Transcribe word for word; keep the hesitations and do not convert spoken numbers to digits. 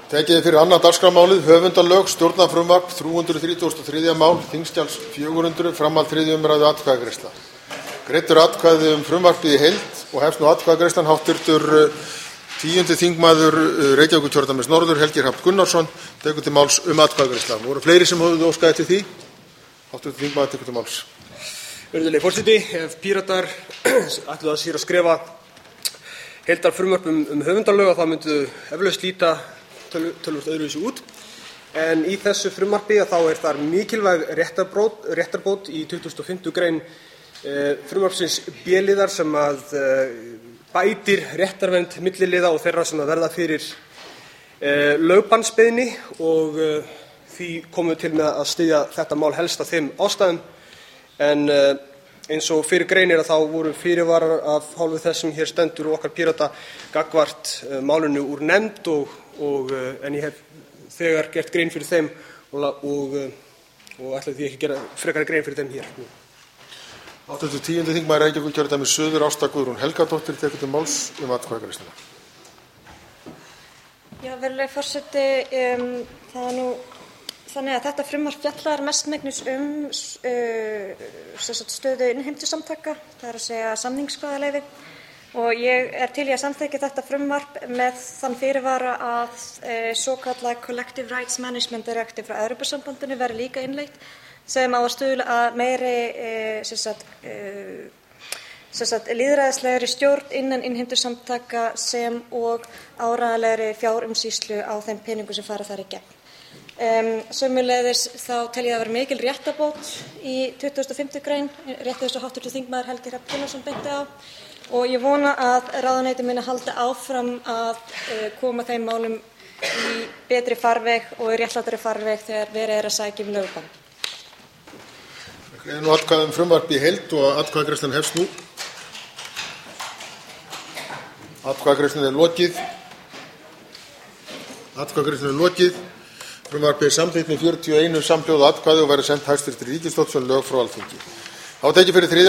Tekið er fyrir annað dagskrármálið, höfundalög, stjórnarfrumvarp, þrjú hundruð þrítugasta og þriðja mál, þingskjals fjögur hundruð, framhald þriðju umræðu atkvæðagreiðsla. Greiddur atkvæði um frumvarpið í heild og hefst nú atkvæðagreiðslan. Háttvirtur tíundi þingmaður Reykjavíkurkjördæmis norður, Helgi Hrafn Gunnarsson, tekur til máls um atkvæðagreiðsla. Voru fleiri sem höfðu óskað eftir því? Háttvirtur þingmaður tekur til máls. Virðulegi forseti, ef Píratar ætluðu að sér að skrifa heildarfrumvarp um, um höfundalög, þá myndu eflaust líta töluvert öðruvísi út. En í þessu frumvarpi þá er þar mikilvæg réttarbót, réttarbót í tuttugasta og fimmtu grein e, frumvarpsins B-liðar sem að e, bætir réttarvernd milliliða og þeirra sem að verða fyrir e, lögbannsbeiðni og e, því komum við til með að styðja þetta mál helst af þeim ástæðum. En e, eins og fyrir greinir að þá voru fyrirvarar af hálfu þess sem hér stendur og okkar Pírata gagnvart e, málinu úr nefnd og Og, en ég hef þegar gert grein fyrir þeim og, og, og ætla því ekki að gera frekari grein fyrir þeim hér. Háttvirtur tíundi þingmaður Reykjavíkurkjördæmis suður, Ásta Guðrún Helgadóttir, tekur til máls um atkvæðagreiðsluna. Já, virðulegi forseti, um, það er nú þannig að þetta frumvarp fjallar mestmegnis um uh, stöðu innheimtusamtaka, það er að segja samningskvaðaleyfi. Og ég er til í að samþykkja þetta frumvarp með þann fyrirvara að e, svokallað Collective Rights Management Directive frá Evrópusambandinu verði líka innleitt sem á að stuðla að meiri e, sem sagt, e, sem sagt, lýðræðislegri stjórn innan innheimtusamtaka sem og áreiðanlegri fjárumsýslu á þeim peningum sem fara þar í gegn. Um, sömuleiðis þá tel ég að vera mikil réttarbót í tuttugasta og fimmtu grein, rétt eins og háttvirtur þingmaður Helgi Hrafn Gunnarsson beinti á. Og ég vona að ráðuneytið muni halda áfram að uh, koma þeim málum í betri farveg og í réttlátari farveg þegar verið er að sækja um lögbann. Það er nú atkvæði um frumvarpið í heild og atkvæðagreiðslan hefst nú. Atkvæðagreiðslan er lokið. Atkvæðagreiðslan er lokið. Frumvarpið er samþykkt með fjörutíu og eitt samhljóða atkvæði og verður sent hæstvirtri ríkisstjórn sem lög frá Alþingi. Þá tekið fyrir þriðja